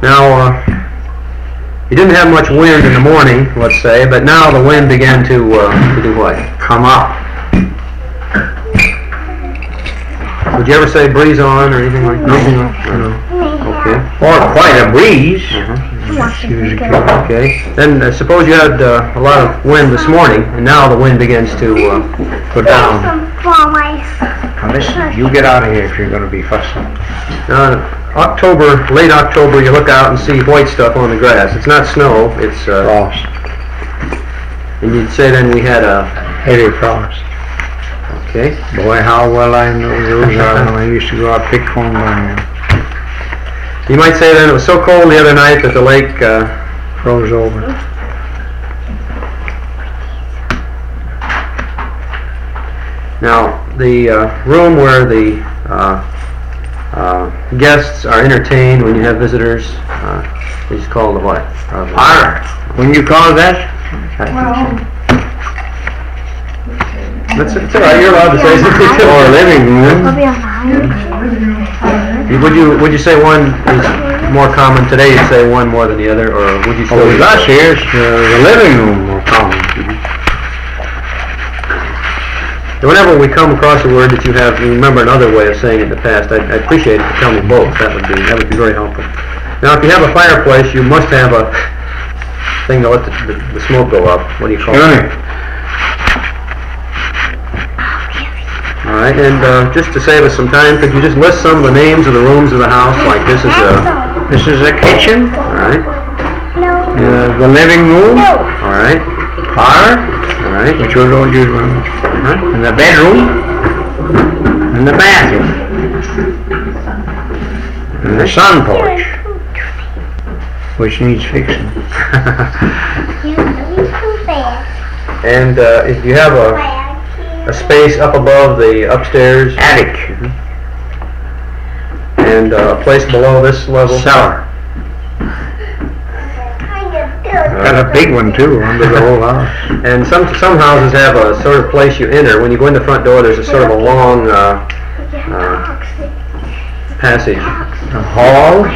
Now, you didn't have much wind in the morning, let's say, but now the wind began to do what? Come up. Would you ever say breeze on or anything like that? No. Okay. Or quite a breeze. Okay. Then suppose you had a lot of wind this morning, and now the wind begins to Go down. Now listen, you get out of here if you're going to be fussing. Late October, you look out and see white stuff on the grass. It's not snow, it's Frost. And you'd say then we had a Heavy frost. okay. Boy, how well I know those are when I used to go out pick corn by You might say then it was so cold the other night that the lake froze over. Now the room where the guests are entertained when you have visitors is called the what? Parlor. When you call that? That's all right. You're allowed to say something too. Or living room. Would you say one is more common today? You'd say one more than the other, or would you? Oh, with us here, it's the living room more common. Whenever we come across a word that you remember another way of saying it in the past, I'd appreciate it to tell me both. That would be very helpful. Now, if you have a fireplace, you must have a thing to let the smoke go up. What do you call it? All right, and just to save us some time, could you just list some of the names of the rooms of the house? Like this is a kitchen. All right. The living room. All right. Parlor. All right. Which was all used room. And the bedroom. And the bathroom. And the sun porch, which needs fixing. And if you have a space up above the upstairs Attic. and a place below this level. Cellar. Got a big one too, under the whole house. And some houses have a sort of place you enter. When you go in the front door, there's a sort of a long passage. A hall.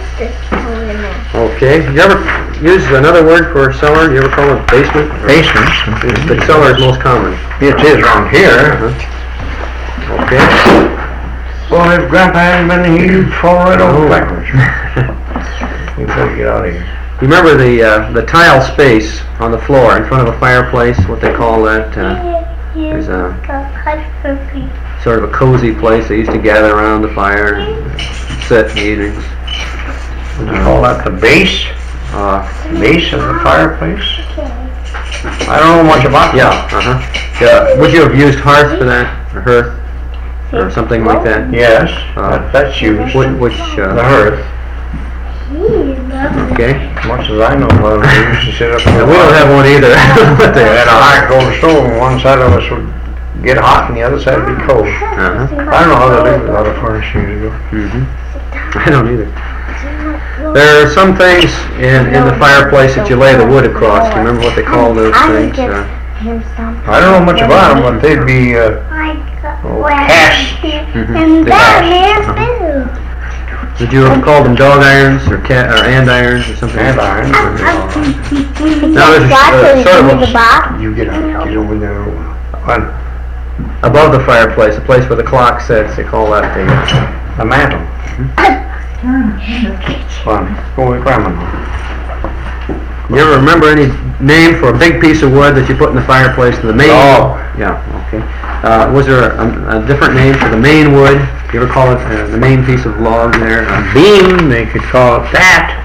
Okay. You ever use another word for cellar? You ever call it basement? Basement. The cellar is most common. It is around here. Okay. Well, if Grandpa hadn't been here, you'd fall right over backwards. You better get out of here. You remember the tile space on the floor in front of a fireplace? What they call that? There's a sort of a cozy place. They used to gather around the fire and sit in the evenings. Would you call that the base? Base of the fireplace? I don't know much about that. Yeah. Would you have used hearth for that, or hearth, or something like that? Yes, that's used. Which the hearth. Okay. Much as I know about it, we used to sit up there. We don't have one either. They had a hot cold stove, and one side of us would get hot, and the other side would be cold. I don't know how they lived without a furnace years ago. I don't either. There are some things in the fireplace that you lay the wood across. Do you remember what they call those things? I don't know much about them, but they'd be casts. Did you ever call them dog irons or andirons or something? Andirons. Now there's sort of You get over there. above the fireplace, a place where the clock sits. They call that the mantle. Fun. Go with Grandma. You ever remember any name for a big piece of wood that you put in the fireplace? The main. Oh. Yeah. Okay. Was there a different name for the main wood? You ever call it the main piece of log there? A beam, they could call it that.